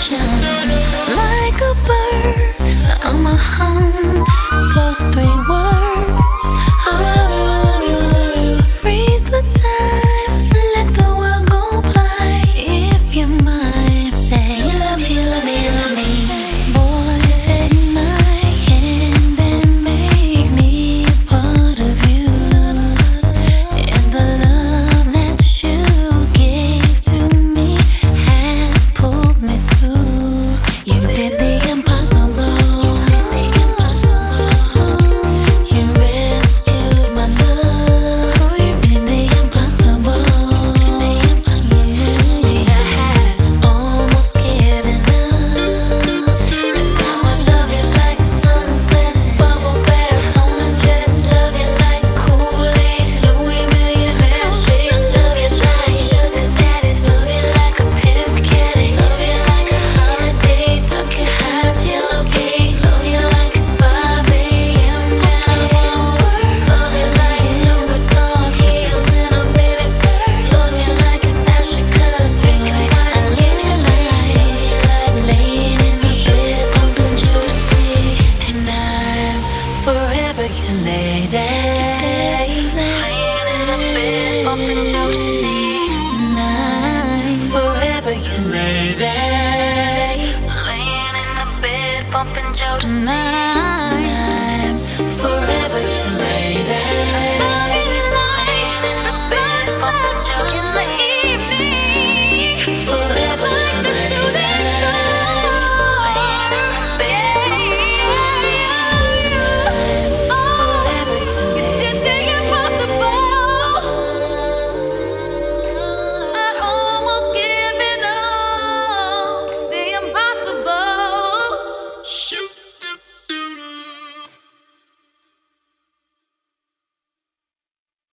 Like a bird, I'm a hum. Those three words, I love you, I love you, I love you. Freeze the time, let the world go by. If you're mine, say you love me, you love me, you love me. Boy, take my hand and make me a part of you. And the love that you gave to me has pulled me through. You did the impossible. You rescued my love. You did the impossible. I had almost given up, and now I love you like sunsets, bubble baths on a jet. Love you like Kool-Aid, Louis Millionaire shades. Love you like sugar daddies. Love you like a pimp caddy. Love you like a holiday, talking hot yellow cake. Love you like it's 5 a.m. and I wanna work. Love you like Louis Vuitton heels and a mini skirt. Love you like an Asher cut, pink and white. I live your life, laying in the bed, pumping Jodeci, and I'm forever your lady. Laying in the bed, pumping Jodeci, and I'm forever your lady. Laying in the bed, pumping Jodeci.